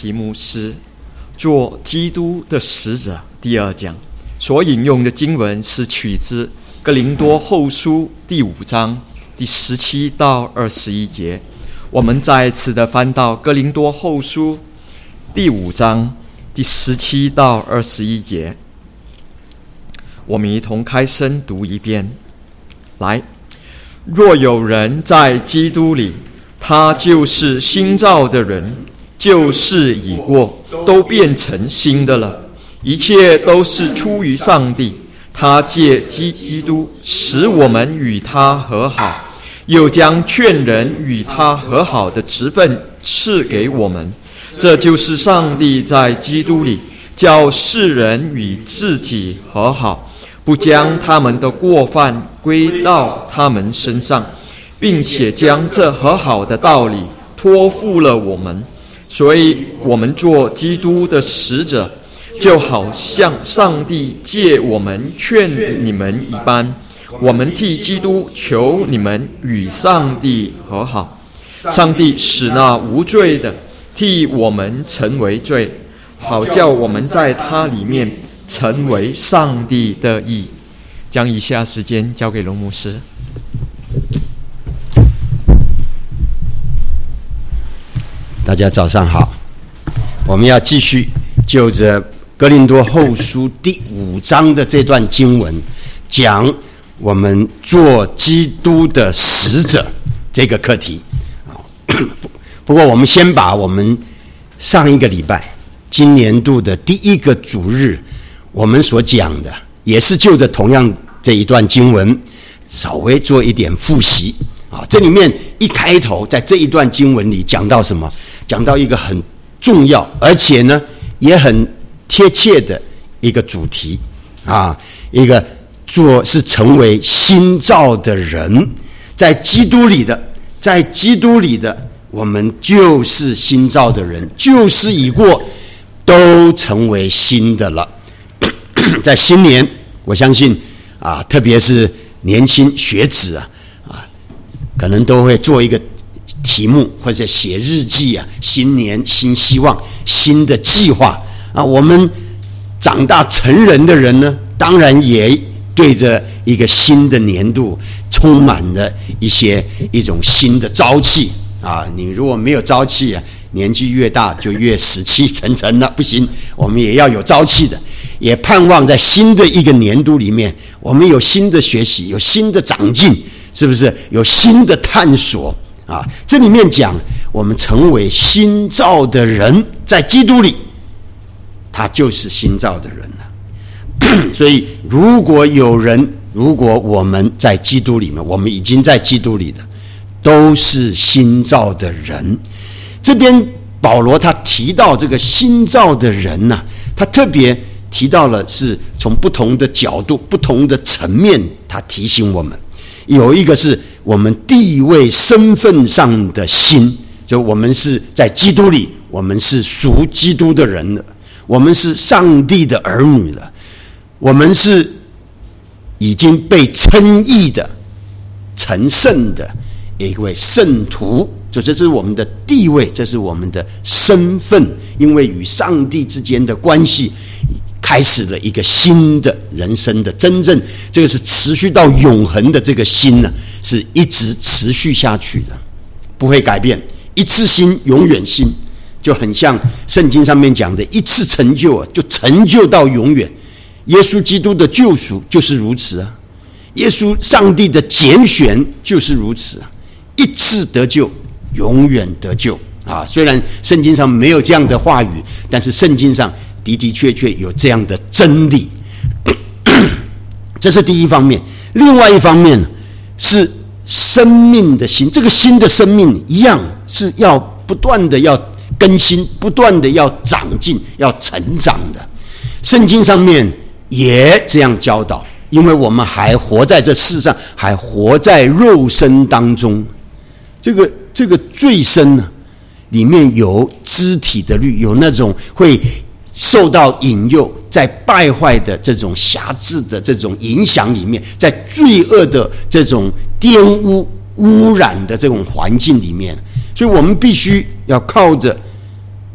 题目是做基督的使者第二讲，所引用的经文是取自哥林多后书第5章第17到21节。我们再次的翻到哥林多后书第5章第17到21节，我们一同开声读一遍。来，若有人在基督里，他就是新造的人，旧事已过，都变成新的了。一切都是出于上帝，他借基督使我们与他和好，又将劝人与他和好的职分赐给我们。这就是上帝在基督里叫世人与自己和好，不将他们的过犯归到他们身上，并且将这和好的道理托付了我们。所以我们做基督的使者，就好像上帝借我们劝你们一般，我们替基督求你们与上帝和好。上帝使那无罪的替我们成为罪，好叫我们在他里面成为上帝的义。将以下时间交给龙牧师。 大家早上好，我们要继续就着哥林多后书第5章的这段经文，讲我们做基督的使者这个课题。不过我们先把我们上一个礼拜今年度的第一个主日我们所讲的，也是就着同样这一段经文稍微做一点复习。这里面一开头在这一段经文里讲到什么？讲到一个很重要而且呢也很贴切的一个主题一个是成为新造的人，在基督里的我们就是新造的人，旧事已过，都成为新的了。在新年，我相信特别是年轻学子可能都会做一个题目或者写日记新年新希望，新的计划我们长大成人的人呢，当然也对着一个新的年度充满了一种新的朝气你如果没有朝气年纪越大就越死气沉沉了，不行，我们也要有朝气的，也盼望在新的一个年度里面，我们有新的学习，有新的长进，是不是有新的探索这里面讲我们成为新造的人，在基督里他就是新造的人了。所以如果我们在基督里面，我们已经在基督里的都是新造的人。这边保罗他提到这个新造的人他特别提到了是从不同的角度不同的层面，他提醒我们有一个是我们地位身份上的新，就我们是在基督里，我们是属基督的人了，我们是上帝的儿女了，我们是已经被称义的成圣的一位圣徒，就这是我们的地位，这是我们的身份，因为与上帝之间的关系开始了一个新的人生的真正，这个是持续到永恒的，这个新是一直持续下去的，不会改变，一次新永远新，就很像圣经上面讲的一次成就就成就到永远。耶稣基督的救赎就是如此耶稣上帝的拣选就是如此一次得救永远得救虽然圣经上没有这样的话语，但是圣经上的的确确有这样的真理。这是第一方面。另外一方面是生命的新，这个新的生命一样是要不断的要更新，不断的要长进，要成长的。圣经上面也这样教导，因为我们还活在这世上，还活在肉身当中，这个罪身里面有肢体的律，有那种会受到引诱，在败坏的这种辖制的这种影响里面，在罪恶的这种玷污污染的这种环境里面，所以我们必须要靠着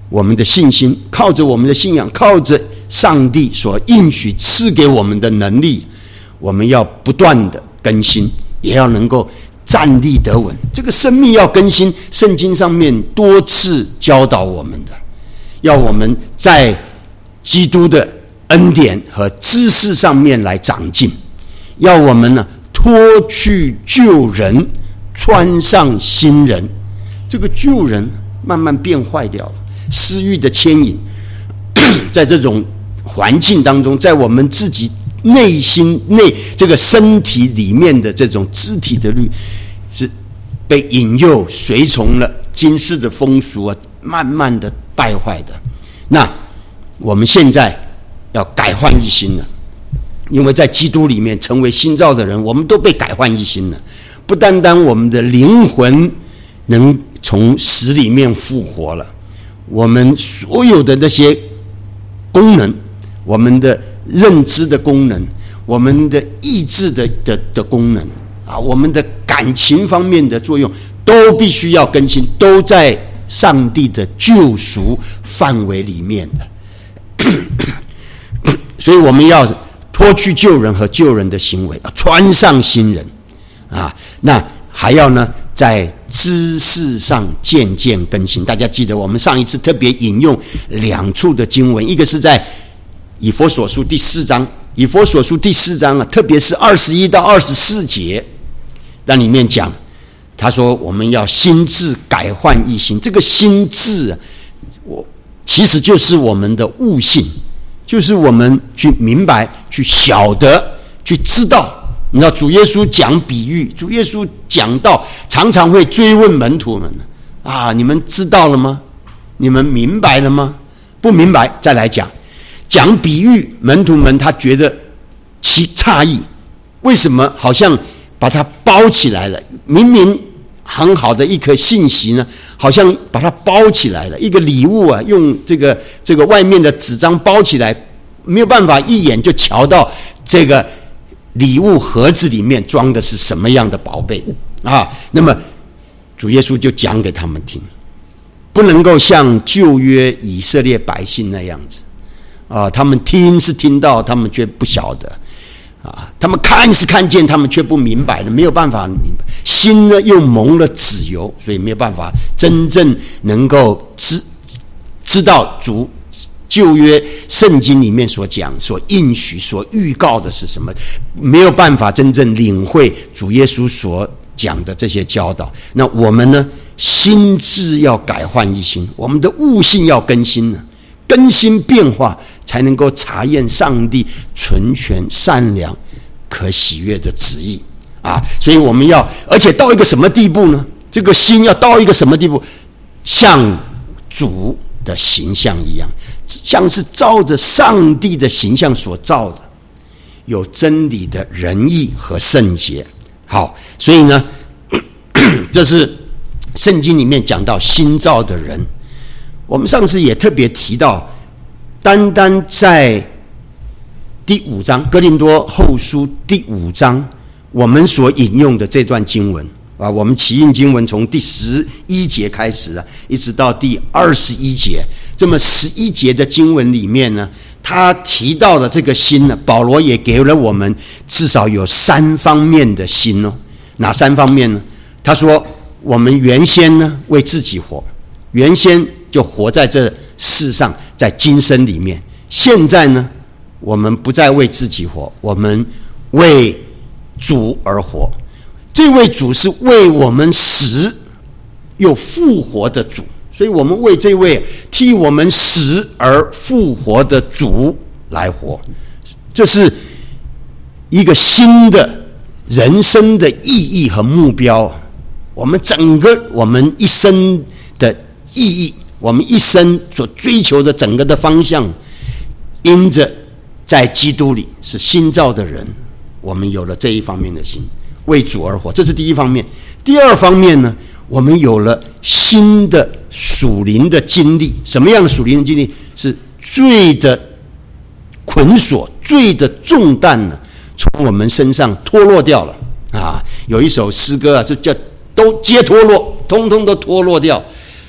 我们的信心，靠着我们的信仰，靠着上帝所应许赐给我们的能力，我们要不断的更新，也要能够站立得稳。这个生命要更新，圣经上面多次教导我们的，要我们在基督的恩典和知识上面来长进，要我们呢脱去旧人，穿上新人。这个旧人慢慢变坏掉了，私欲的牵引，在这种环境当中，在我们自己内心这个身体里面的这种肢体的律，是被引诱随从了今世的风俗啊，慢慢的败坏的。那我们现在要改换一新了，因为在基督里面成为新造的人，我们都被改换一新了。不单单我们的灵魂能从死里面复活了，我们所有的那些功能，我们的认知的功能，我们的意志的功能啊，我们的感情方面的作用，都必须要更新，都在上帝的救赎范围里面的。所以我们要脱去旧人和旧人的行为，要穿上新人啊。那还要呢，在知识上渐渐更新。大家记得我们上一次特别引用2处的经文，一个是在以弗所书第4章，以弗所书第4章啊，特别是21到24节，那里面讲，他说我们要心志改换一新。这个心志啊，其实就是我们的悟性，就是我们去明白、去晓得、去知道。你知道主耶稣讲比喻，主耶稣讲道常常会追问门徒们啊，你们知道了吗？你们明白了吗？不明白再来讲比喻，门徒们他觉得诧异，为什么好像把它包起来了？明明很好的一颗信息呢，好像把它包起来了，一个礼物啊，用这个外面的纸张包起来，没有办法一眼就瞧到这个礼物盒子里面装的是什么样的宝贝啊？那么主耶稣就讲给他们听，不能够像旧约以色列百姓那样子啊，他们听是听到，他们却不晓得啊，他们看是看见，他们却不明白的，没有办法明白，心呢又蒙了脂油，所以没有办法真正能够知道主旧约圣经里面所讲、所应许、所预告的是什么，没有办法真正领会主耶稣所讲的这些教导。那我们呢，心智要改换一新，我们的悟性要更新呢，更新变化，才能够查验上帝纯全、善良、可喜悦的旨意啊！所以我们要，而且到一个什么地步呢？这个心要到一个什么地步？像主的形象一样，像是照着上帝的形象所造的，有真理的仁义和圣洁。好，所以呢，这是圣经里面讲到新造的人。我们上次也特别提到，单单在第5章哥林多后书第5章，我们所引用的这段经文啊，我们起印经文从第11节开始啊，一直到第21节，这么11节的经文里面呢，他提到的这个心呢，保罗也给了我们至少有3方面的心哦。哪3方面呢？他说我们原先呢为自己活，原先就活在这世上，在今生里面。现在呢，我们不再为自己活，我们为主而活。这位主是为我们死又复活的主，所以我们为这位替我们死而复活的主来活。这是一个新的人生的意义和目标。我们一生的意义，我们一生所追求的整个的方向，因着在基督里是新造的人，我们有了这一方面的心，为主而活，这是第一方面。第二方面呢，我们有了新的属灵的经历。什么样的属灵的经历？是罪的捆锁、罪的重担呢，从我们身上脱落掉了啊！有一首诗歌啊，是叫都皆脱落，通通都脱落掉。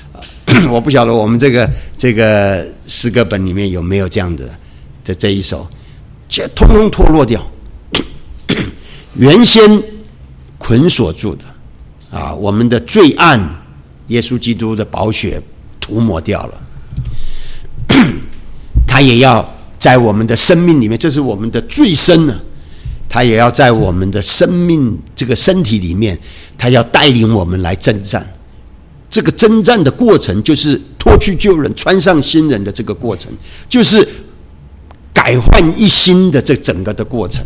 我不晓得我们这个诗歌本里面有没有这样的这一首，通通脱落掉，原先捆锁住的啊，我们的罪案，耶稣基督的宝血涂抹掉了，他也要在我们的生命里面，这是我们的罪身呢，他也要在我们的生命这个身体里面，他要带领我们来征战。这个征战的过程，就是脱去旧人，穿上新人的这个过程，就是改换一新的这整个的过程。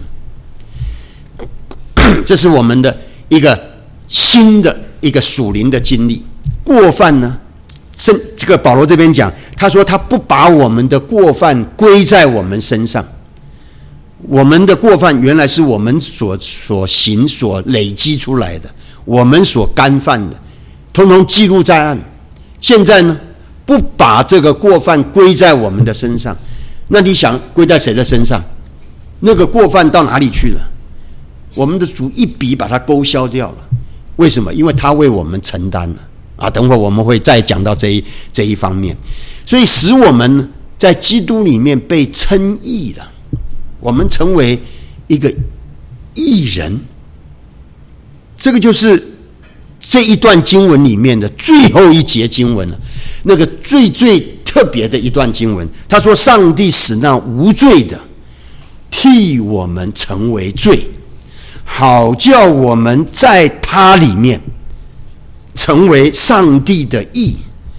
这是我们的一个新的一个属灵的经历。过犯呢，这个保罗这边讲，他说他不把我们的过犯归在我们身上。我们的过犯原来是我们所行所累积出来的，我们所干犯的，通通记录在案。现在呢，不把这个过犯归在我们的身上，那你想归在谁的身上？那个过犯到哪里去了？我们的主一笔把它勾销掉了。为什么？因为他为我们承担了啊！等会我们会再讲到这一方面，所以使我们在基督里面被称义了，我们成为一个义人。这个就是这一段经文里面的最后一节经文了，那个最特别的一段经文。他说：“上帝使那无罪的替我们成为罪，好叫我们在他里面成为上帝的义。”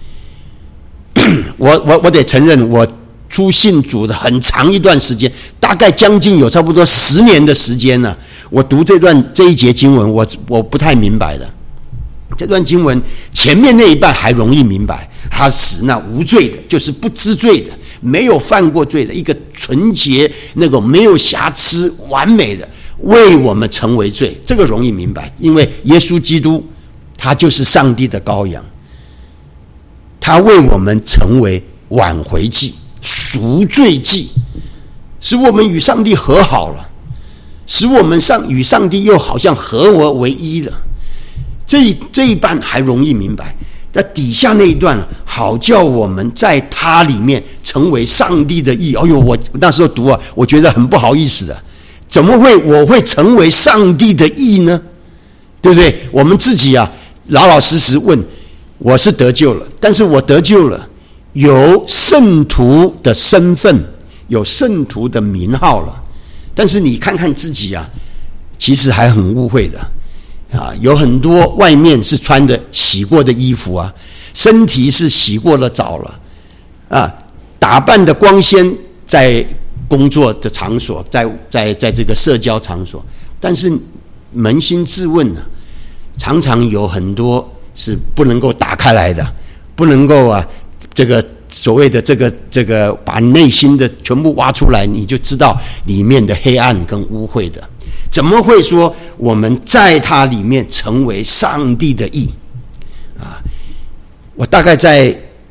我得承认，我初信主的很长一段时间，大概将近有差不多10年的时间了。我读这一节经文，我不太明白的。这段经文前面那一半还容易明白，他使那无罪的，就是不知罪的，没有犯过罪的，一个纯洁、那个没有瑕疵、完美的，为我们成为罪，这个容易明白。因为耶稣基督他就是上帝的羔羊，他为我们成为挽回祭、赎罪祭，使我们与上帝和好了，使我们与上帝又好像合而为一了。这一半还容易明白，但底下那一段好叫我们在他里面成为上帝的义。哎呦，我那时候读啊，我觉得很不好意思的，怎么会我会成为上帝的义呢？对不对？我们自己啊，老老实实问，我是得救了，但是我得救了，有圣徒的身份，有圣徒的名号了，但是你看看自己啊，其实还很污秽的。有很多外面是穿的洗过的衣服啊，身体是洗过了澡了啊，打扮的光鲜，在工作的场所，在这个社交场所，但是扪心自问呢，常常有很多是不能够打开来的，不能够这个所谓的这个把内心的全部挖出来，你就知道里面的黑暗跟污秽的。怎么会说我们在他里面成为上帝的义啊？我大概在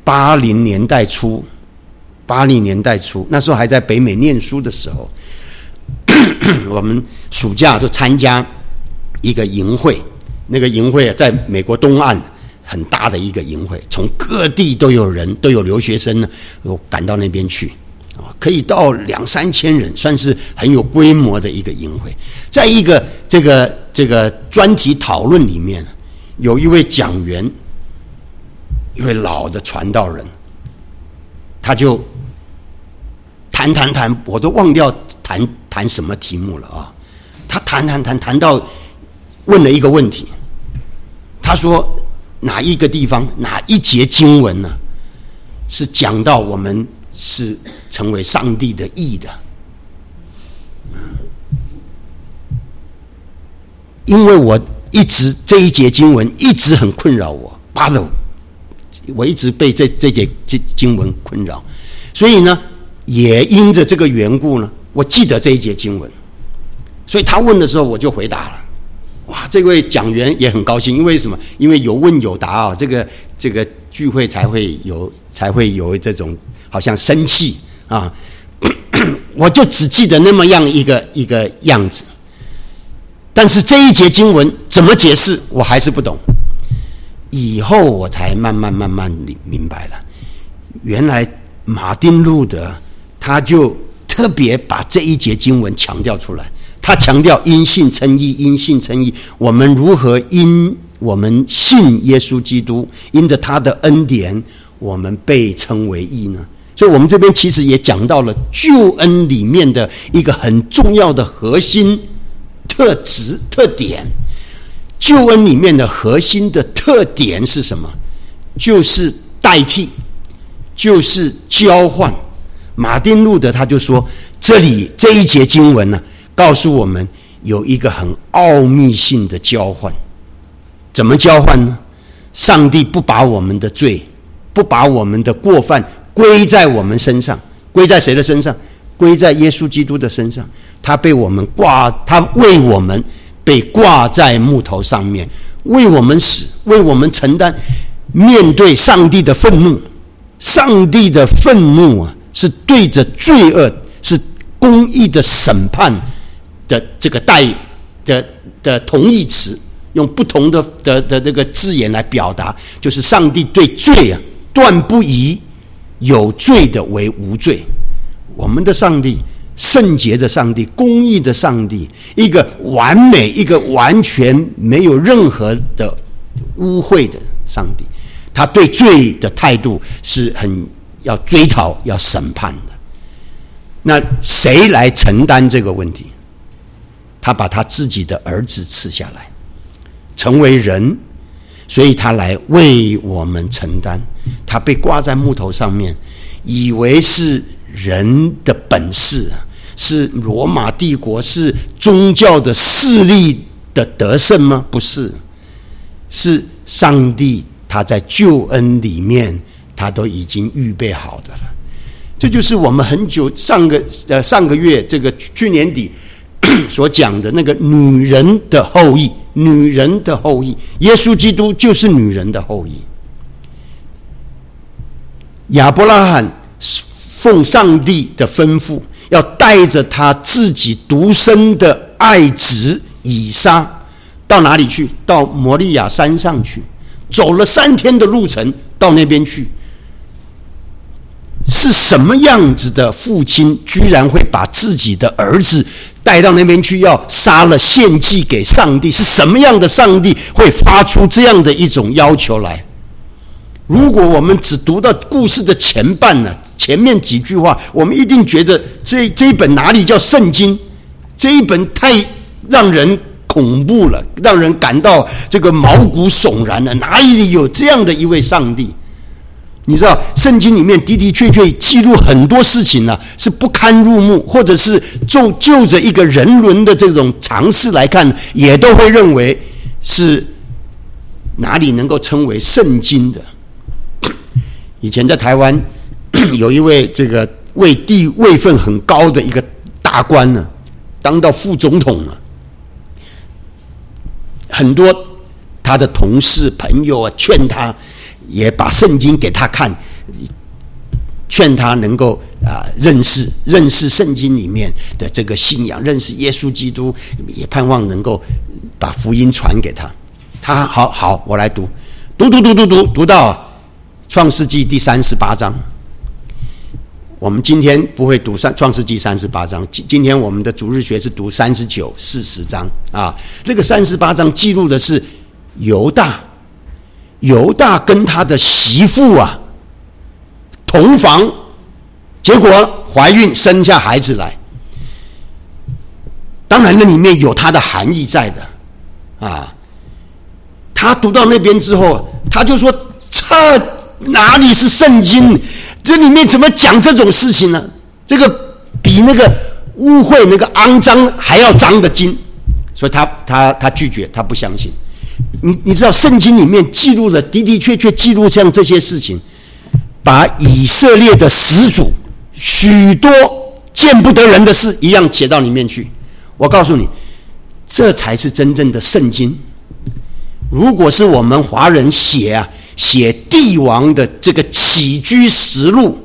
80年代初，那时候还在北美念书的时候，我们暑假就参加一个营会，那个营会在美国东岸很大的一个营会，从各地都有人，都有留学生呢，赶到那边去。可以到2-3千人，算是很有规模的一个营会。在一个这个专题讨论里面，有一位讲员，一位老的传道人，他就谈，我都忘掉谈什么题目了啊。他谈到问了一个问题，他说哪一个地方哪一节经文呢，是讲到我们是成为上帝的义的？因为我一直这一节经文一直很困扰我，我一直被这节经文困扰，所以呢，也因着这个缘故呢，我记得这一节经文，所以他问的时候我就回答了。哇，这位讲员也很高兴，因为什么？因为有问有答啊，这个聚会才会有这种好像生气啊。我就只记得那么样一个样子，但是这一节经文怎么解释，我还是不懂。 以后我才慢慢明白了，原来马丁路德他就特别把这一节经文强调出来，他强调因信称义，因信称义，我们如何因我们信耶稣基督，因着他的恩典，我们被称为义呢？所以我们这边其实也讲到了救恩里面的一个很重要的核心特点。救恩里面的核心的特点是什么？就是代替，就是交换。马丁路德他就说，这里这一节经文呢，告诉我们有一个很奥秘性的交换。怎么交换呢？上帝不把我们的罪，不把我们的过犯归在我们身上，归在谁的身上？归在耶稣基督的身上。他为我们被挂在木头上面，为我们死，为我们承担面对上帝的愤怒。上帝的愤怒啊，是对着罪恶，是公义的审判的这个的同义词，用不同的这个字眼来表达，就是上帝对罪啊断不以有罪的为无罪。我们的上帝，圣洁的上帝，公义的上帝，一个完美，一个完全没有任何的污秽的上帝，他对罪的态度是很要追讨、要审判的。那谁来承担这个问题？他把他自己的儿子赐下来，成为人，所以他来为我们承担。他被挂在木头上面，以为是人的本事，是罗马帝国，是宗教的势力的得胜吗？不是，是上帝他在救恩里面，他都已经预备好的了。这就是我们很久上个月这个去年底所讲的那个女人的后裔，女人的后裔，耶稣基督就是女人的后裔。亚伯拉罕奉上帝的吩咐，要带着他自己独生的爱子以撒到哪里去？到摩利亚山上去，走了3天的路程到那边去。是什么样子的父亲居然会把自己的儿子带到那边去，要杀了献祭给上帝？是什么样的上帝会发出这样的一种要求来？如果我们只读到故事的前半呢，前面几句话，我们一定觉得这一本哪里叫圣经？这一本太让人恐怖了，让人感到这个毛骨悚然了。哪里有这样的一位上帝？你知道圣经里面的的确确记录很多事情呢，是不堪入目，或者是就着一个人伦的这种常识来看，也都会认为是哪里能够称为圣经的。以前在台湾有一位这个位分很高的一个大官呢，当到副总统了，很多他的同事朋友啊劝他，也把圣经给他看，劝他能够认识圣经里面的这个信仰，认识耶稣基督，也盼望能够把福音传给他。他好，我来读到创世纪第38章。我们今天不会读创世纪38章，今天我们的主日学是读39、40章啊。这个38章记录的是犹大跟他的媳妇啊同房，结果怀孕生下孩子来。当然那里面有他的含义在的啊。他读到那边之后，他就说：这哪里是圣经？这里面怎么讲这种事情呢？这个比那个污秽、那个肮脏还要脏的经。所以他拒绝，他不相信。你知道圣经里面记录了的确记录像这些事情，把以色列的始祖许多见不得人的事一样写到里面去。我告诉你，这才是真正的圣经。如果是我们华人写帝王的这个起居实录，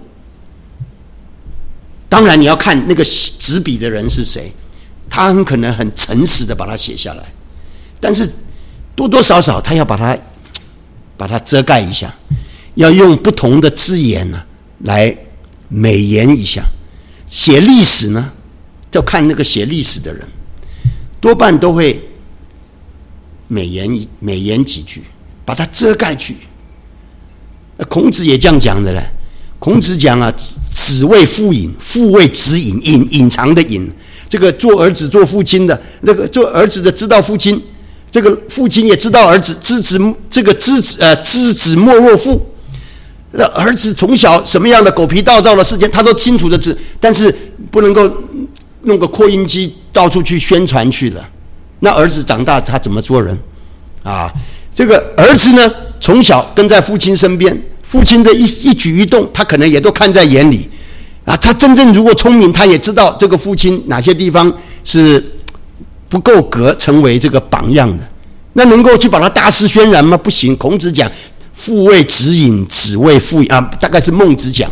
当然你要看那个执笔的人是谁，他很可能很诚实的把它写下来，但是多多少少他要把它把它遮盖一下，要用不同的字眼呢来美言一下。写历史呢，就看那个写历史的人，多半都会美言几句，把它遮盖去。孔子也这样讲的嘞。孔子讲啊，子谓父隐，父谓子隐，隐藏的隐。这个做儿子做父亲的，那个做儿子的知道父亲，这个父亲也知道儿子，知子莫若父。儿子从小什么样的狗皮倒灶的事情，他都清楚的知，但是不能够弄个扩音机到处去宣传去了。那儿子长大他怎么做人啊？这个儿子呢，从小跟在父亲身边，父亲的一举一动，他可能也都看在眼里啊。他真正如果聪明，他也知道这个父亲哪些地方是不够格成为这个榜样的。那能够去把他大肆渲染吗？不行。孔子讲父谓子隐，子谓父隐啊，大概是孟子讲。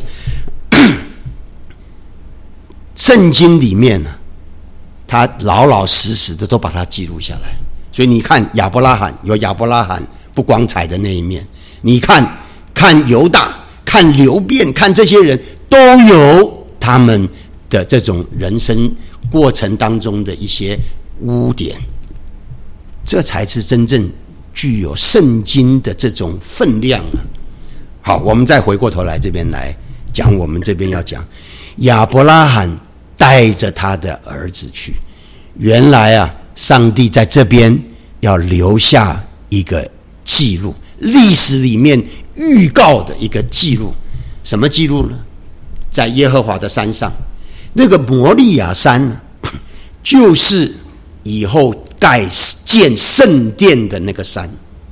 圣经里面呢，他老老实实的都把它记录下来。所以你看亚伯拉罕有亚伯拉罕不光彩的那一面，你看犹大，看流便，看这些人都有他们的这种人生过程当中的一些污点，这才是真正具有圣经的这种分量啊。好，我们再回过头来这边来讲，我们这边要讲亚伯拉罕带着他的儿子去。原来啊，上帝在这边要留下一个记录，历史里面预告的一个记录。什么记录呢？在耶和华的山上，那个摩利亚山呢，就是以后建圣殿的那个山。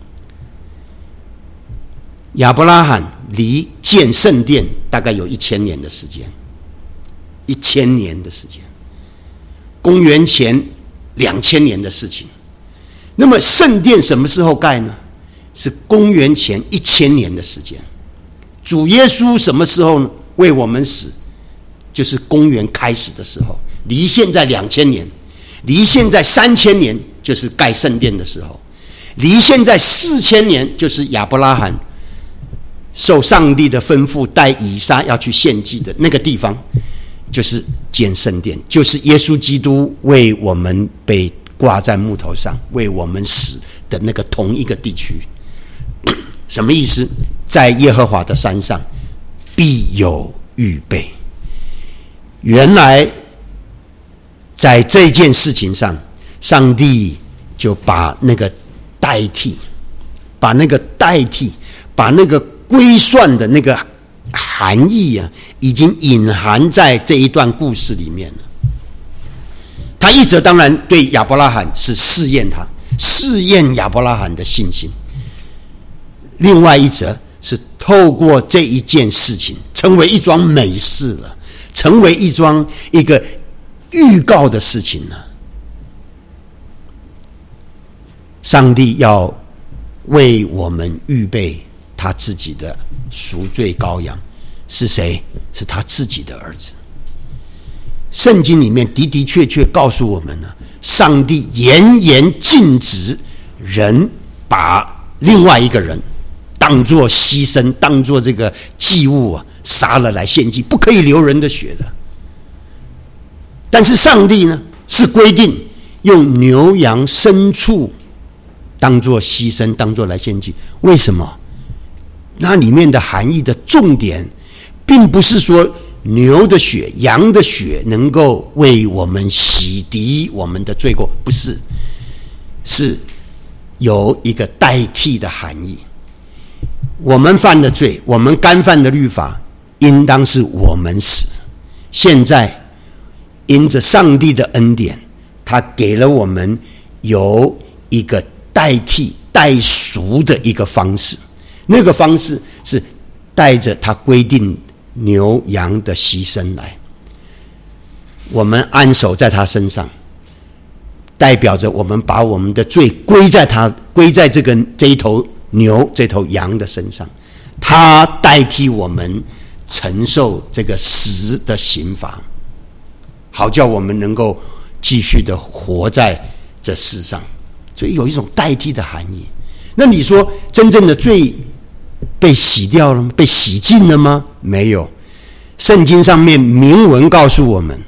亚伯拉罕离建圣殿大概有1000年的时间，1000年的时间，公元前2000年的事情。那么圣殿什么时候盖呢？是公元前1000年的时间。主耶稣什么时候呢？为我们死，就是公元开始的时候，离现在2000年，离现在3000年就是盖圣殿的时候，离现在4000年就是亚伯拉罕受上帝的吩咐带以撒要去献祭的那个地方，就是建圣殿，就是耶稣基督为我们被挂在木头上为我们死的那个同一个地区。什么意思？在耶和华的山上必有预备。原来在这件事情上，上帝就把那个代替，把那个归算的那个含义啊，已经隐含在这一段故事里面了。他一则当然对亚伯拉罕是试验他，试验亚伯拉罕的信心；另外一则是透过这一件事情，成为一桩美事了，成为一个预告的事情了。上帝要为我们预备他自己的赎罪羔羊，是谁？是他自己的儿子。圣经里面的的确确告诉我们呢，上帝严严禁止人把另外一个人当作牺牲，当作这个祭物啊，杀了来献祭，不可以流人的血的。但是上帝呢，是规定用牛羊牲畜当作牺牲，当作来献祭。为什么？那里面的含义的重点并不是说牛的血羊的血能够为我们洗涤我们的罪过，不是，是有一个代替的含义。我们犯的罪，我们干犯的律法，应当是我们死。现在因着上帝的恩典，他给了我们有一个代替代赎的一个方式，那个方式是带着他规定牛羊的牺牲来，我们安守在他身上，代表着我们把我们的罪归在这一头牛这头羊的身上，他代替我们承受这个死的刑罚，好叫我们能够继续的活在这世上。所以有一种代替的含义。那你说真正的罪被洗掉了吗？被洗净了吗？没有。圣经上面明文告诉我们，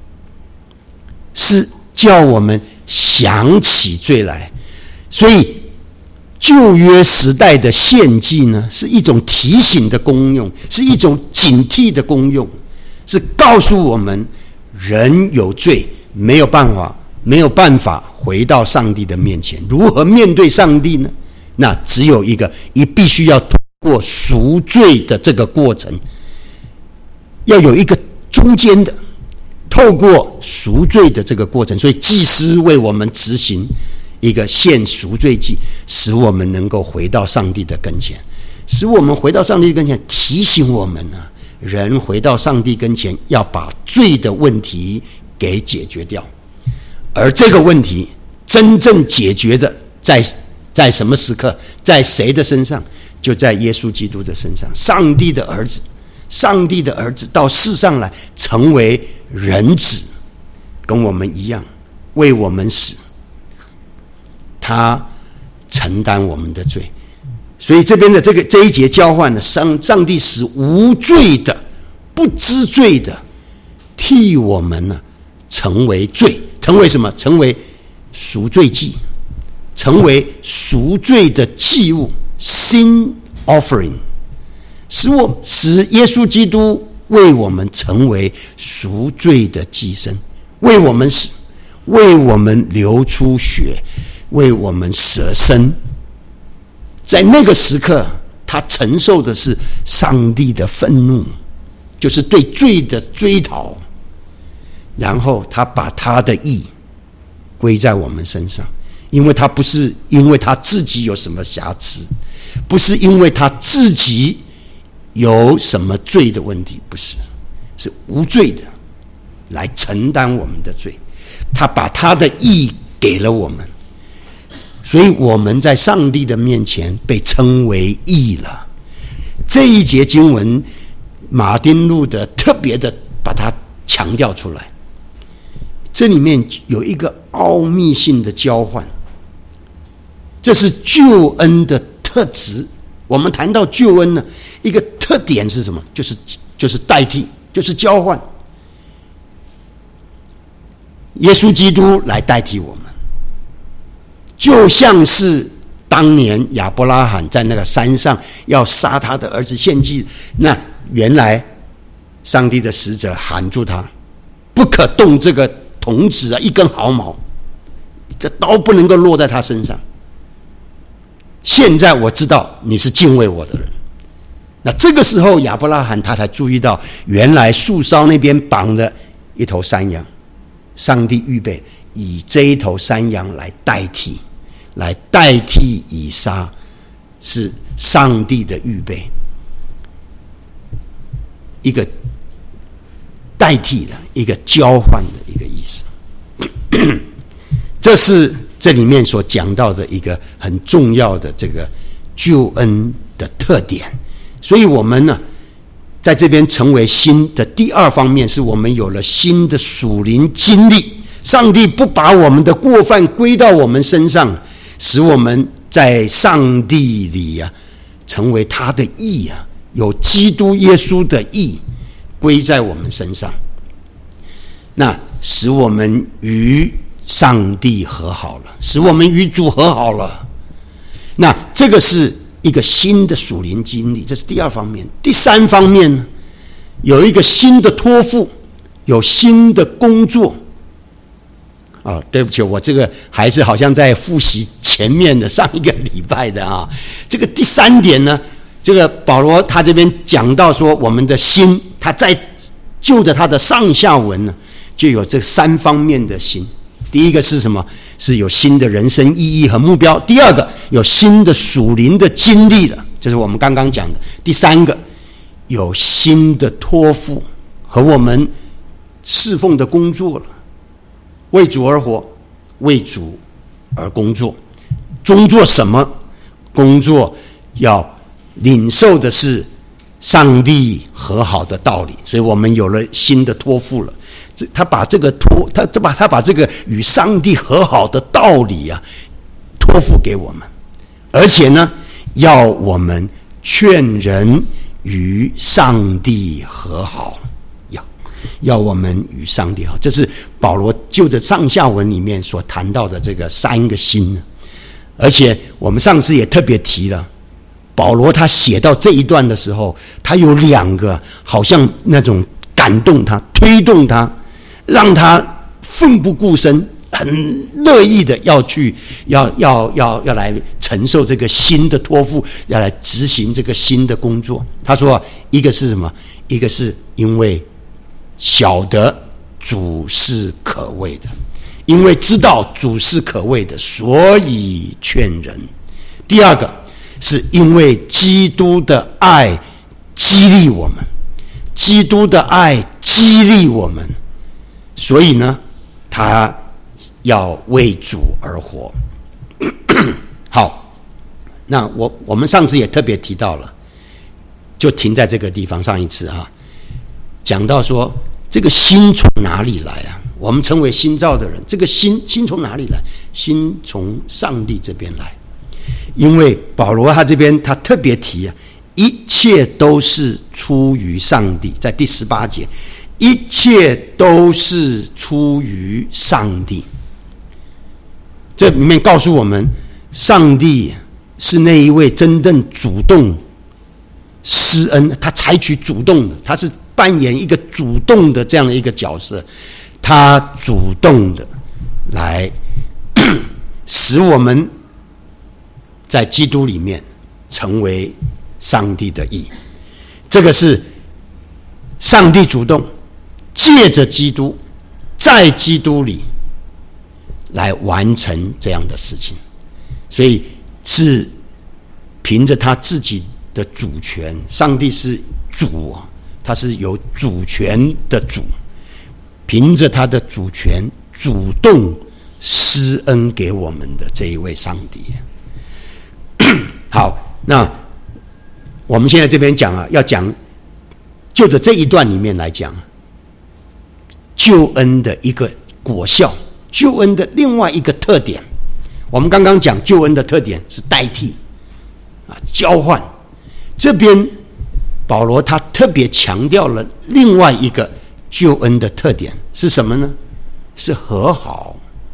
是叫我们想起罪来。所以旧约时代的献祭呢，是一种提醒的功用，是一种警惕的功用，是告诉我们人有罪，没有办法回到上帝的面前。如何面对上帝呢？那只有一个，必须要通过赎罪的这个过程，要有一个中间的，透过赎罪的这个过程。所以祭司为我们执行一个献赎罪祭，使我们能够回到上帝的跟前，使我们回到上帝的跟前，提醒我们呢，人回到上帝跟前要把罪的问题给解决掉。而这个问题真正解决的在什么时刻，在谁的身上？就在耶稣基督的身上。上帝的儿子到世上来，成为人子，跟我们一样，为我们死，他承担我们的罪。所以这边的这一节交换呢，上帝使无罪的、不知罪的替我们呢成为罪，成为什么？成为赎罪祭，成为赎罪的祭物 sin offering， 使耶稣基督为我们成为赎罪的祭牲，为我们死，为我们流出血，为我们舍身。在那个时刻，他承受的是上帝的愤怒，就是对罪的追讨，然后他把他的义归在我们身上。因为他不是因为他自己有什么瑕疵，不是因为他自己有什么罪的问题，不是，是无罪的来承担我们的罪，他把他的义给了我们，所以我们在上帝的面前被称为义了。这一节经文马丁路德特别的把它强调出来，这里面有一个奥秘性的交换，这是救恩的特质。我们谈到救恩呢，一个特点是什么？就是代替，就是交换。耶稣基督来代替我们，就像是当年亚伯拉罕在那个山上要杀他的儿子献祭，那原来上帝的使者喊住他，不可动这个童子啊，一根毫毛，这刀不能够落在他身上。现在我知道你是敬畏我的人。那这个时候亚伯拉罕他才注意到，原来树梢那边绑了一头山羊，上帝预备以这一头山羊来代替以撒，是上帝的预备，一个代替的，一个交换的一个意思。这是这里面所讲到的一个很重要的这个救恩的特点。所以我们呢，在这边成为新的第二方面，是我们有了新的属灵经历。上帝不把我们的过犯归到我们身上，使我们在上帝里成为他的义有基督耶稣的义归在我们身上，那使我们与上帝和好了，使我们与主和好了。那这个是一个新的属灵经历，这是第二方面。第三方面呢，有一个新的托付，有新的工作。对不起，我这个还是好像在复习前面的上一个礼拜的这个第三点呢，这个保罗他这边讲到说，我们的心，他在就着他的上下文呢，就有这三方面的心。第一个是什么？是有新的人生意义和目标。第二个，有新的属灵的经历了，这是我们刚刚讲的。第三个，有新的托付和我们侍奉的工作了，为主而活，为主而工作。工作什么？工作要领受的是上帝和好的道理，所以我们有了新的托付了。他把这个他把这个与上帝和好的道理托付给我们，而且呢，要我们劝人与上帝和好，要我们与上帝好。这是保罗就着上下文里面所谈到的这个三个心。而且我们上次也特别提了，保罗他写到这一段的时候，他有两个好像那种感动他、推动他，让他奋不顾身，很乐意的要来承受这个新的托付，要来执行这个新的工作。他说，一个是什么？一个是因为晓得主是可畏的，因为知道主是可畏的，所以劝人。第二个是因为基督的爱激励我们，基督的爱激励我们，所以呢，他要为主而活。好，那我们上次也特别提到了，就停在这个地方。上一次讲到说，这个心从哪里来啊？我们成为新造的人，这个心从哪里来？心从上帝这边来。因为保罗他这边他特别提一切都是出于上帝，在第18节，一切都是出于上帝。这里面告诉我们，上帝是那一位真正主动施恩，他采取主动的，他是扮演一个主动的这样的一个角色，他主动的来使我们在基督里面成为上帝的义。这个是上帝主动借着基督，在基督里来完成这样的事情，所以是凭着他自己的主权。上帝是主，他是有主权的主，凭着他的主权主动施恩给我们的这一位上帝。好，那我们现在这边讲要讲就着这一段里面来讲救恩的一个果效，救恩的另外一个特点。我们刚刚讲救恩的特点是代替交换，这边保罗他特别强调了另外一个救恩的特点是什么呢？是和好。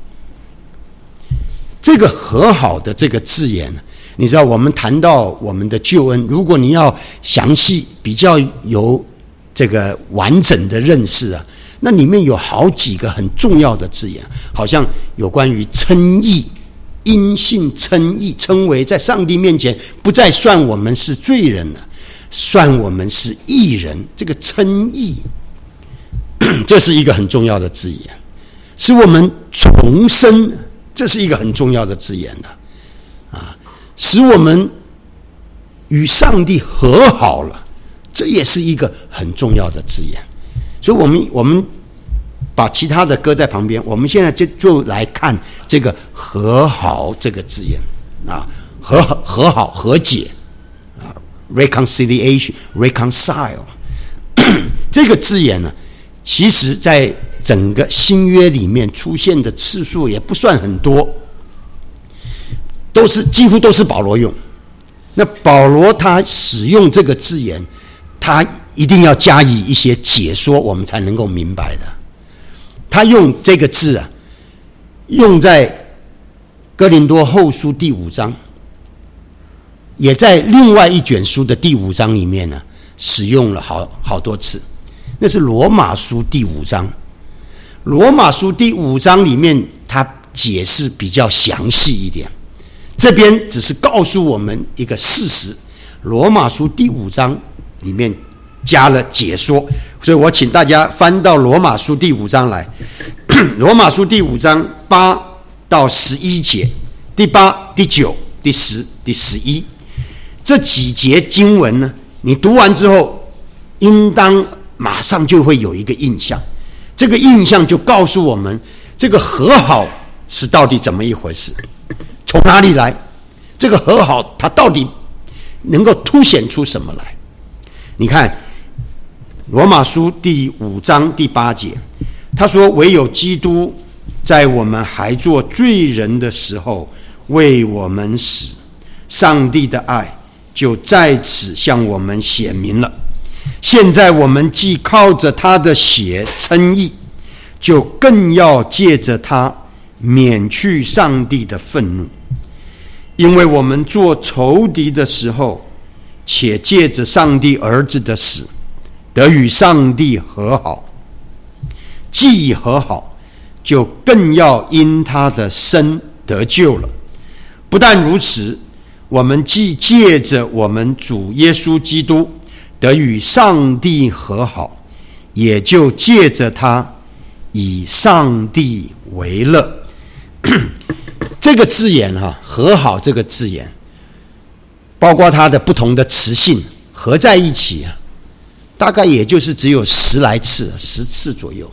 这个和好的这个字眼，你知道我们谈到我们的救恩，如果你要详细比较有这个完整的认识那里面有好几个很重要的字眼，好像有关于称义，因信称义，称为在上帝面前不再算我们是罪人了，算我们是义人。这个称义这是一个很重要的字眼，使我们重生，这是一个很重要的字眼使我们与上帝和好了，这也是一个很重要的字眼。所以我们把其他的搁在旁边，我们现在就来看这个和好这个字眼和好和解reconciliation reconcile 这个字眼呢，其实在整个新约里面出现的次数也不算很多，几乎都是保罗用。那保罗他使用这个字眼，他一定要加以一些解说，我们才能够明白的。他用这个字用在哥林多后书第5章，也在另外一卷书的第5章里面使用了好多次。那是罗马书第5章，罗马书第5章里面他解释比较详细一点，这边只是告诉我们一个事实。罗马书第5章里面加了解说，所以我请大家翻到罗马书第5章来。罗马书第5章8到11节，第8、第9、第10、第11这几节经文呢，你读完之后应当马上就会有一个印象，这个印象就告诉我们这个和好是到底怎么一回事，从哪里来，这个和好它到底能够凸显出什么来。你看罗马书第5章第8节，他说唯有基督在我们还做罪人的时候为我们死，上帝的爱就在此向我们显明了。现在我们既靠着他的血称义，就更要借着他免去上帝的愤怒，因为我们做仇敌的时候，且借着上帝儿子的死，得与上帝和好。既已和好，就更要因他的生得救了。不但如此，我们既借着我们主耶稣基督得与上帝和好，也就借着他以上帝为乐。这个字眼和好这个字眼，包括它的不同的词性合在一起大概也就是只有10来次，10次左右。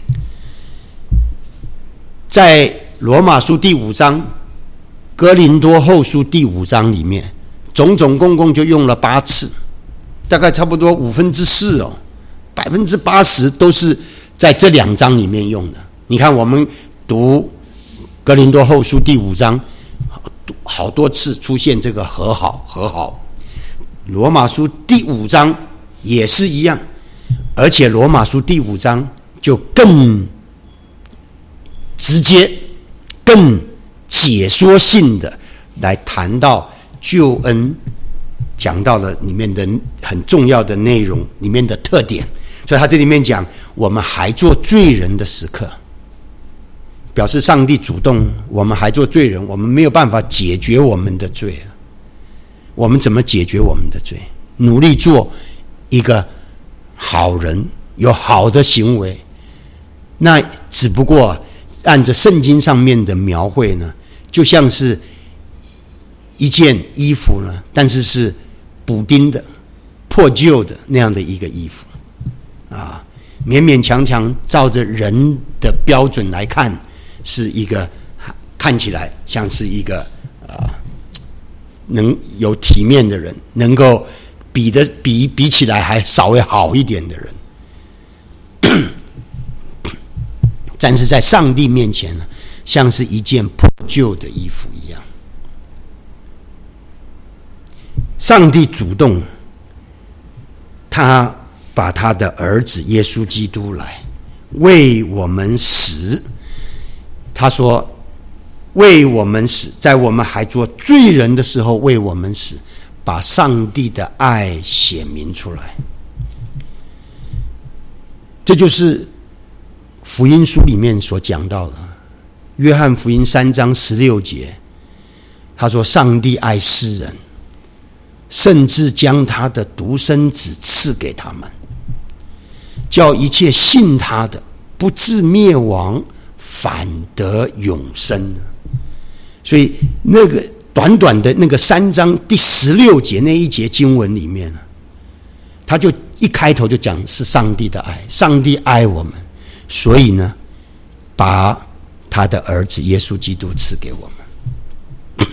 在罗马书第5章、哥林多后书第5章里面，总共就用了8次，大概差不多4%哦，80%都是在这2章里面用的。你看，我们读哥林多后书第5章，好多次出现这个和好。罗马书第5章也是一样，而且罗马书第5章就更直接、更解说性的来谈到救恩，讲到了里面的很重要的内容，里面的特点。所以他这里面讲，我们还做罪人的时刻，表示上帝主动，我们还做罪人，我们没有办法解决我们的罪我们怎么解决我们的罪？努力做一个好人，有好的行为。那只不过按着圣经上面的描绘呢，就像是一件衣服呢，但是是补丁的、破旧的那样的一个衣服勉勉强强照着人的标准来看，是一个看起来像是一个能有体面的人，能够比起来还稍微好一点的人。但是在上帝面前呢，像是一件破旧的衣服一样。上帝主动，他把他的儿子耶稣基督来为我们死。他说为我们死，在我们还做罪人的时候为我们死，把上帝的爱显明出来。这就是福音书里面所讲到的，约翰福音3章16节，他说上帝爱世人，甚至将他的独生子赐给他们，叫一切信他的不至灭亡，反得永生。所以那个短短的那个3章第16节那一节经文里面他就一开头就讲是上帝的爱，上帝爱我们，所以呢把他的儿子耶稣基督赐给我们。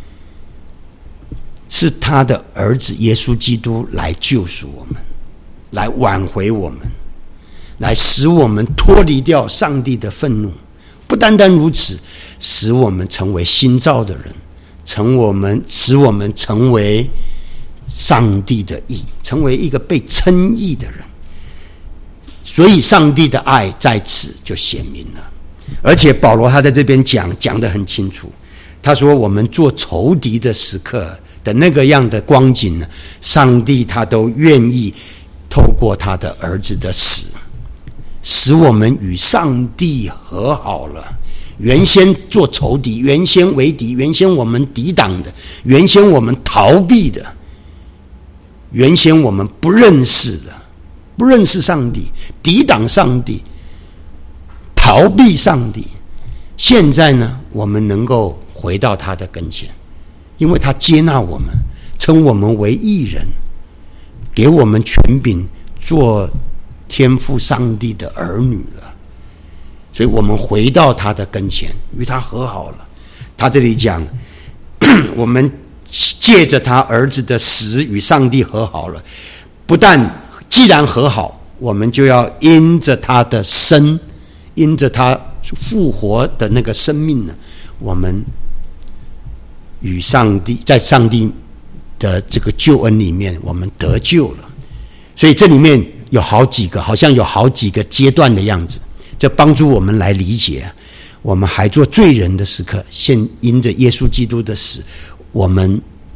是他的儿子耶稣基督来救赎我们，来挽回我们，来使我们脱离掉上帝的愤怒。不单单如此，使我们成为新造的人，使我们成为上帝的义，成为一个被称义的人。所以上帝的爱在此就显明了。而且保罗他在这边讲得很清楚，他说我们做仇敌的时刻的那个样的光景呢，上帝他都愿意透过他的儿子的死，使我们与上帝和好了。原先做仇敌，原先为敌，原先我们抵挡的，原先我们逃避的，原先我们不认识的，不认识上帝，抵挡上帝，逃避上帝。现在呢，我们能够回到他的跟前，因为他接纳我们，称我们为义人，给我们权柄做天父上帝的儿女了。所以我们回到他的跟前，与他和好了。他这里讲我们借着他儿子的死与上帝和好了，不但既然和好，我们就要因着他的生，因着他复活的那个生命呢，我们与上帝在上帝的这个救恩里面，我们得救了。所以这里面好像有好几个阶段的样子，这帮助我们来理解，我们还做罪人的时刻，现因着耶稣基督的死，我们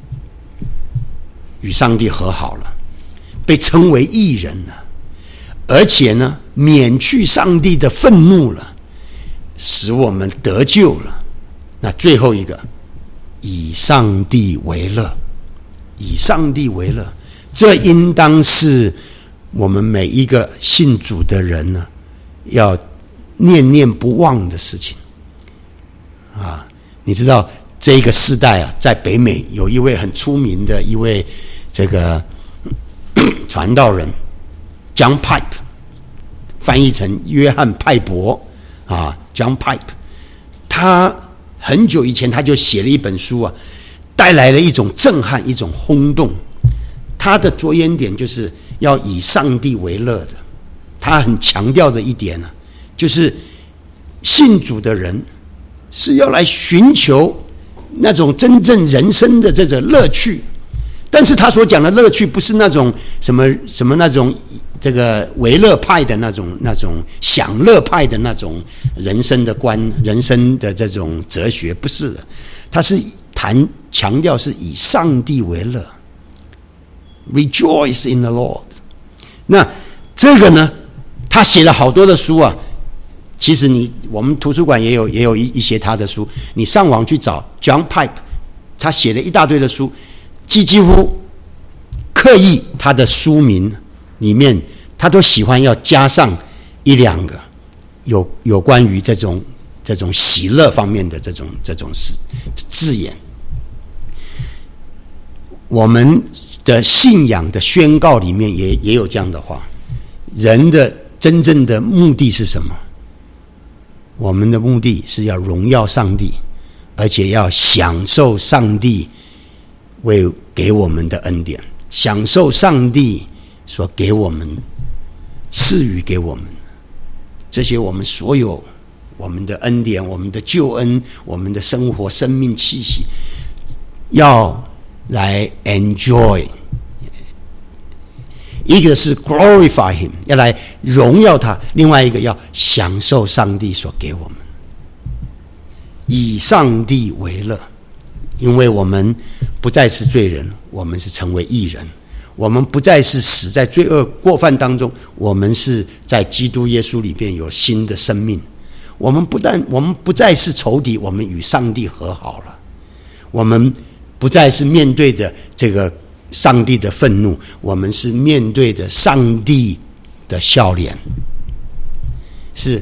与上帝和好了，被称为义人了，而且呢，免去上帝的愤怒了，使我们得救了。那最后一个，以上帝为乐，以上帝为乐，这应当是我们每一个信主的人呢，要念念不忘的事情啊！你知道这个世代啊，在北美有一位很出名的一位这个传道人 John Pipe， 翻译成约翰派伯啊 ，John Pipe， 他很久以前他就写了一本书啊，带来了一种震撼，一种轰动。他的着眼点就是要以上帝为乐的。他很强调的一点呢，就是信主的人是要来寻求那种真正人生的这种乐趣。但是他所讲的乐趣不是那种什么那种这个维乐派的那种享乐派的那种人生的观、人生的这种哲学，不是的，他是强调是以上帝为乐 ，Rejoice in the Lord。那这个呢，他写了好多的书啊。其实我们图书馆也有一些他的书，你上网去找 John Pipe， 他写了一大堆的书，几乎刻意他的书名里面，他都喜欢要加上一两个有关于这种喜乐方面的这种字眼。我们的信仰的宣告里面也有这样的话：人的真正的目的是什么？我们的目的是要荣耀上帝，而且要享受上帝为给我们的恩典，享受上帝所给我们赐予给我们这些我们所有我们的恩典、我们的救恩、我们的生活生命气息，要来 enjoy。一个是 glorify him， 要来荣耀他；另外一个要享受上帝所给我们，以上帝为乐。因为我们不再是罪人，我们是成为义人；我们不再是死在罪恶过犯当中，我们是在基督耶稣里边有新的生命。我们不再是仇敌，我们与上帝和好了。我们不再是面对的这个上帝的愤怒，我们是面对着上帝的笑脸，是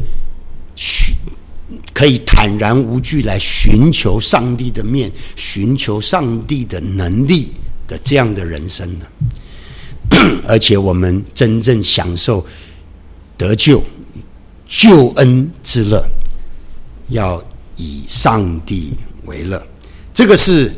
可以坦然无惧来寻求上帝的面，寻求上帝的能力的这样的人生呢。而且我们真正享受得救救恩之乐，要以上帝为乐。这个是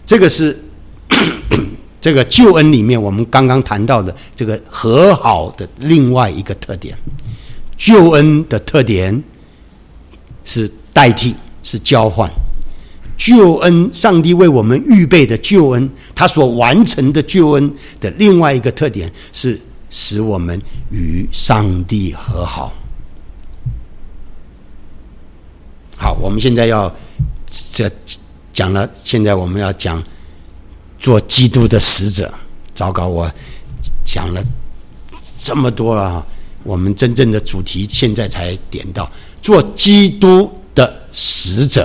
这个救恩里面我们刚刚谈到的这个和好的另外一个特点。救恩的特点是代替，是交换。救恩，上帝为我们预备的救恩，他所完成的救恩的另外一个特点是使我们与上帝和好。好，我们现在要讲了，现在我们要讲做基督的使者。糟糕，我讲了这么多了，我们真正的主题现在才点到做基督的使者。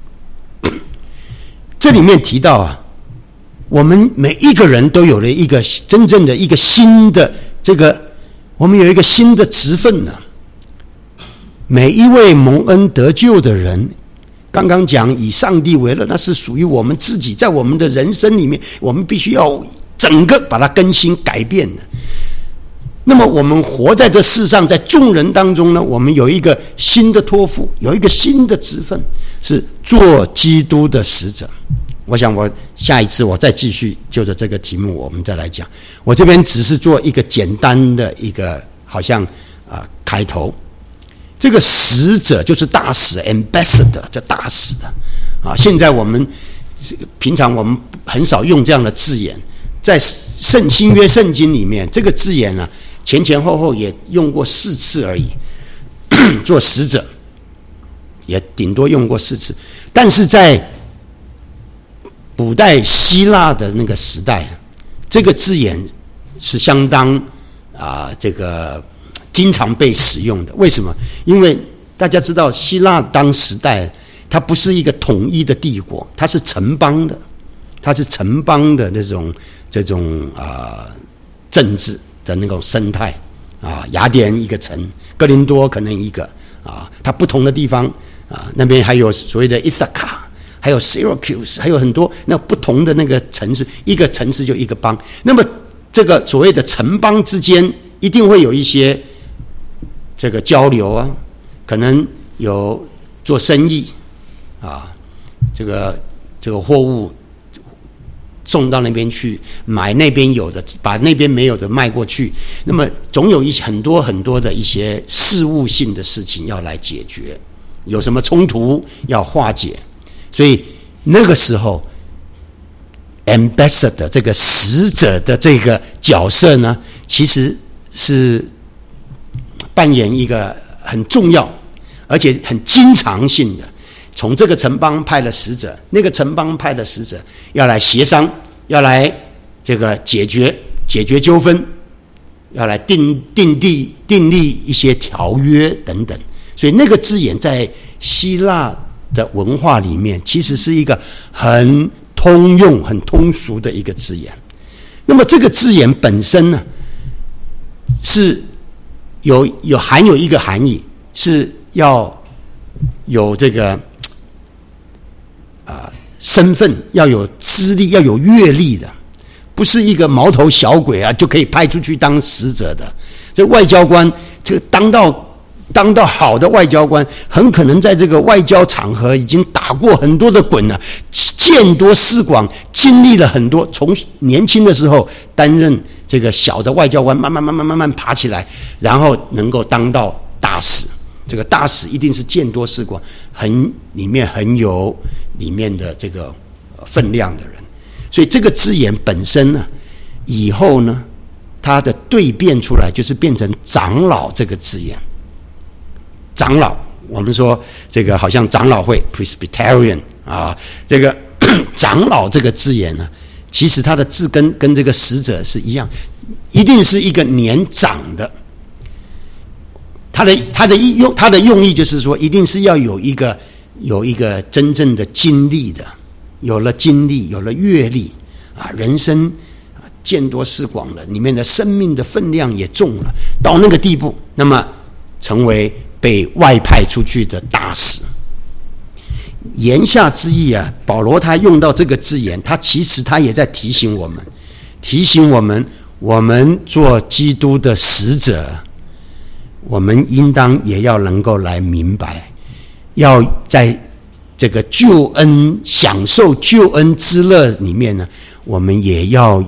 这里面提到啊，我们每一个人都有了一个真正的一个新的我们有一个新的职分呢。每一位蒙恩得救的人，刚刚讲以上帝为乐，那是属于我们自己，在我们的人生里面，我们必须要整个把它更新改变的。那么我们活在这世上，在众人当中呢，我们有一个新的托付，有一个新的职分，是做基督的使者。我想我下一次我再继续就着这个题目我们再来讲。我这边只是做一个简单的一个好像开头。这个使者就是大使 ambassador， 这大使的现在我们平常我们很少用这样的字眼，在新约圣经里面，这个字眼呢，前前后后也用过4次而已。做使者也顶多用过4次，但是在古代希腊的那个时代，这个字眼是相当这个经常被使用的。为什么？因为大家知道，希腊当时代它不是一个统一的帝国，它是城邦的，它是城邦的这种政治的那种生态雅典一个城，哥林多可能一个它不同的地方那边还有所谓的 Ithaca， 还有 Syracuse， 还有很多那不同的那个城市，一个城市就一个邦。那么这个所谓的城邦之间一定会有一些这个交流可能有做生意这个货物送到那边去，买那边有的，把那边没有的卖过去。那么总有很多很多的一些事务性的事情要来解决，有什么冲突要化解。所以那个时候 ambassador 这个使者的这个角色呢，其实是扮演一个很重要而且很经常性的，从这个城邦派了使者，那个城邦派的使者要来协商，要来这个解决纠纷，要来订立一些条约等等。所以那个字眼在希腊的文化里面其实是一个很通用很通俗的一个字眼。那么这个字眼本身呢，是含有一个含义，是要有这个身份，要有资历，要有阅历的，不是一个毛头小鬼就可以派出去当使者的。这外交官，这个当到好的外交官，很可能在这个外交场合已经打过很多的滚了，见多识广，经历了很多，从年轻的时候担任这个小的外交官，慢慢爬起来，然后能够当到大使。这个大使一定是见多识广，里面很有里面的这个分量的人。所以这个字眼本身呢，以后呢，它的对变出来就是变成长老这个字眼。长老，我们说这个好像长老会 Presbyterian 这个长老这个字眼呢，其实它的字根跟这个使者是一样，一定是一个年长的。它的用意就是说，一定是要有一个真正的经历的，有了经历，有了阅历人生见多识广了，里面的生命的分量也重了，到那个地步，那么成为被外派出去的大使。言下之意保罗他用到这个字眼，其实他也在提醒我们，我们做基督的使者，我们应当也要能够来明白，要在这个救恩享受救恩之乐里面呢，我们也要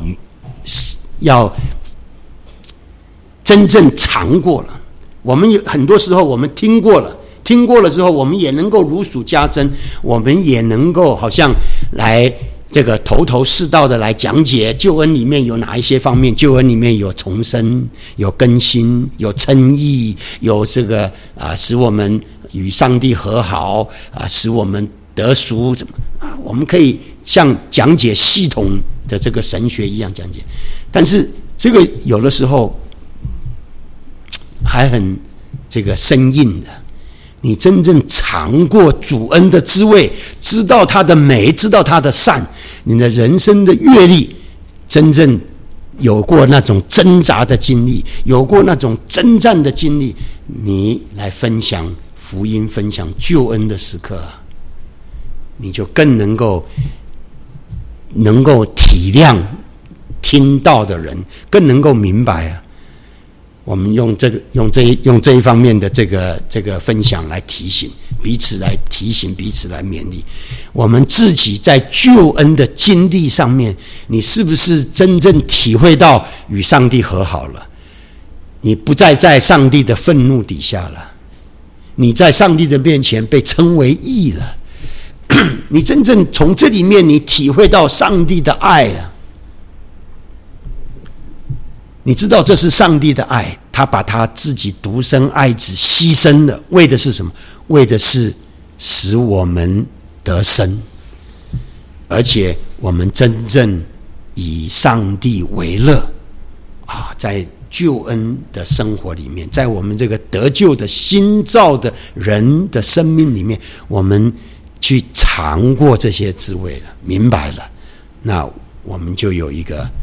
真正尝过了。我们很多时候我们听过了之后，我们也能够如数家珍，我们也能够好像来这个头头是道的来讲解救恩里面有哪一些方面。救恩里面有重生，有更新，有称义，有这个使我们与上帝和好使我们得赎，我们可以像讲解系统的这个神学一样讲解。但是这个有的时候还很这个生硬的，你真正尝过主恩的滋味，知道他的美，知道他的善，你的人生的阅历真正有过那种挣扎的经历，有过那种征战的经历，你来分享福音，分享救恩的时刻，你就更能够体谅听到的人，更能够明白我们用这一方面的这个分享来提醒彼此，来勉励我们自己在救恩的经历上面，你是不是真正体会到与上帝和好了？你不再在上帝的愤怒底下了，你在上帝的面前被称为义了， 你真正从这里面你体会到上帝的爱了。你知道这是上帝的爱，他把他自己独生爱子牺牲了，为的是什么？为的是使我们得生，而且我们真正以上帝为乐啊！在救恩的生活里面，在我们这个得救的新造的人的生命里面，我们去尝过这些滋味了，明白了，那我们就有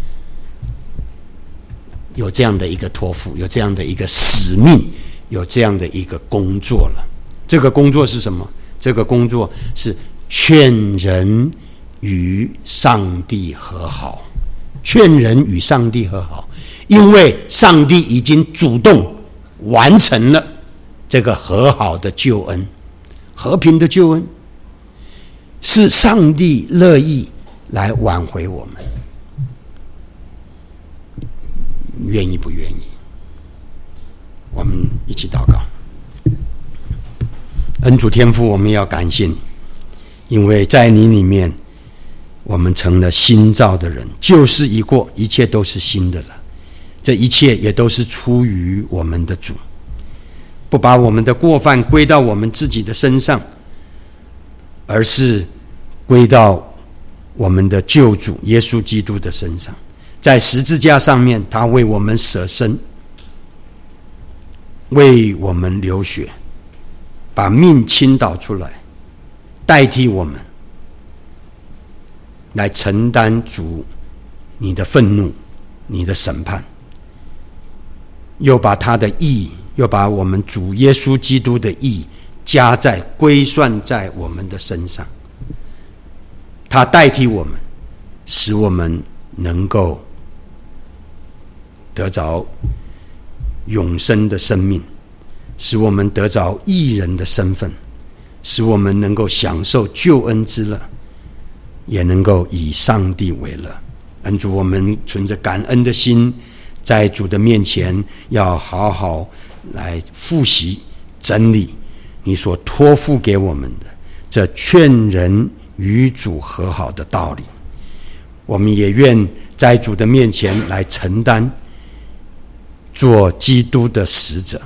这样的一个托付，有这样的一个使命，有这样的一个工作了。这个工作是什么？这个工作是劝人与上帝和好，劝人与上帝和好，因为上帝已经主动完成了这个和好的救恩，和平的救恩，是上帝乐意来挽回我们。愿意不愿意？我们一起祷告。恩主天父，我们要感谢你，因为在你里面我们成了新造的人，旧事已过，一切都是新的了。这一切也都是出于我们的主，不把我们的过犯归到我们自己的身上，而是归到我们的救主耶稣基督的身上。在十字架上面，他为我们舍身，为我们流血，把命倾倒出来，代替我们来承担主你的愤怒，你的审判，又把他的义，又把我们主耶稣基督的义归算在我们的身上。他代替我们，使我们能够得着永生的生命，使我们得着义人的身份，使我们能够享受救恩之乐，也能够以上帝为乐。恩主，我们存着感恩的心，在主的面前要好好来复习真理，你所托付给我们的这劝人与主和好的道理。我们也愿在主的面前来承担做基督的使者。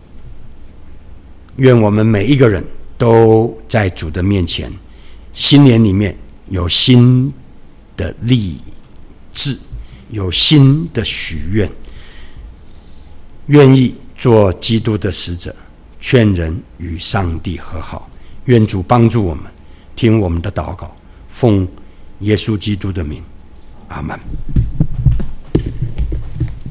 愿我们每一个人都在主的面前，新年里面有新的立志，有新的许愿，愿意做基督的使者，劝人与上帝和好。愿主帮助我们，听我们的祷告，奉耶稣基督的名，阿们。